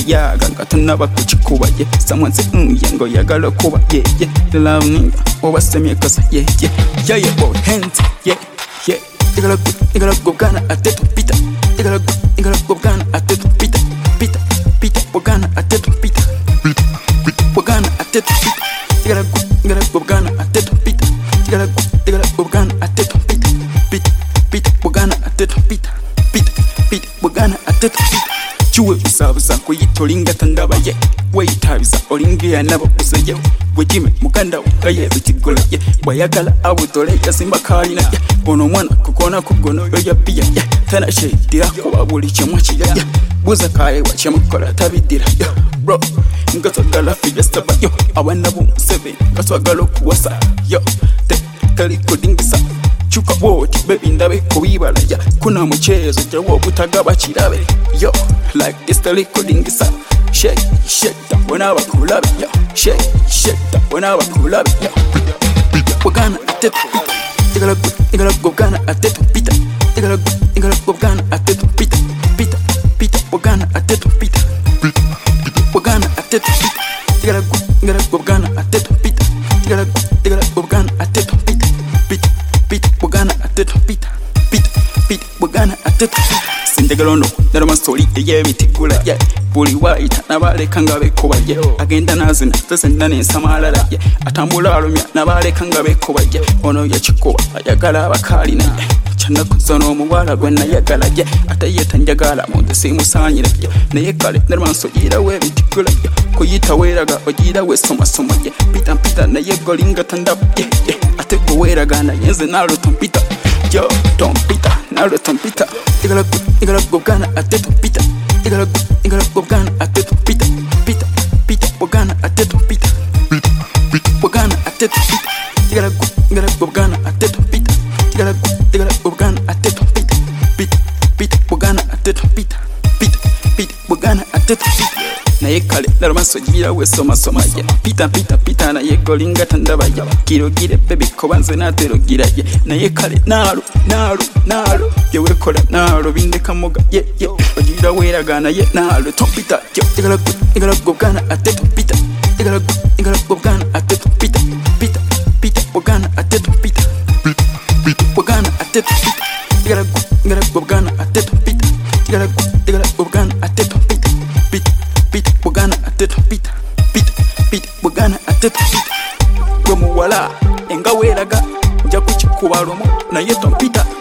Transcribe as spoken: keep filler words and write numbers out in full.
yaga nga tunaba kukikuba ye someone say mm yango yagala kuba ye ye the love nigga oba semye kasa ye ye yeah yeah boy hands yeah yeah igala igala gogana ateto pita igala igala gogana ateto pita pita pita gogana ateto pita pita pita gogana ateto pita igala igala gogana ateto pita igala igala gogana ateto pita pita pita gogana ateto pita pita pita gogana ateto pita chuwe bisabuza kuyitolinga tandaba ye weyitabiza olingeya nabo kuseje wejime mukanda ukaye bitigola ye bayagala abutole yasimba kalina ye ono mwana kukona kugono yo ya pia ye tana shedira kuba buli chemwachi ye buza kaye wachemukola tabidira ye bro ngatagala fiesta ba yo abana bu seven ngatagala kuwasa yo te tali kodingisa chuka wote baby ndabe kubibala ya kuna muchezo jawo butagaba chirabe yo like this the likodingisa shake shake that when I pull up yo shake shake that when I pull up yo we're gonna at it igala igala go gonna at it pita igala igala go gonna at it pita pita pita we're gonna at it pita we're gonna at it igala igala go gonna at it pita igala igala go gonna at it pita pita pita we're gonna at it pita pita pita we're gonna at it sindegalono naroma story ye bitigula ye buli waita nabaleka ngabe kuba ye agenda nazina tazenda nensamalala ye atambula alumya nabaleka ngabe kuba ye ono yakikuba ayagala abakali na chana kuzono muwala gwenna yagala ye atayeta njagala munde simusanyira ye naye kale naroma sojira we bitigula ye kuyita weraga ogira we soma soma ye pita pita naye golinga tanda ye atego weraga na yenze nalo tompita yo tompita nalo tompita igala igala gogana ateto pita igala igala gogana ateto pita pita pita gogana ateto pita pita pita gogana ateto pita igala igala gogana ateto pita igala igala gogana ateto pita pita pita gogana ateto pita pita pita gogana ateto pita naye kale naroma sojira we soma soma ye pita pita pita naye golinga tandaba ye kirogire baby kobanze naterogira ye naye kale nalo nalo nalo ye wekola nalo binde kamoga ye ye ojira weragana ye nalo topita ye igala igala gogana ateto pita igala igala gogana ateto pita pita pita gogana ateto pita pita pita gogana ateto pita igala igala gogana ateto pita igala igala gogana ateto pita pita pita bugana ateto pita pita pita bugana ateto pita gwe muwala enga weraga nja kukikuba lumu naye tompita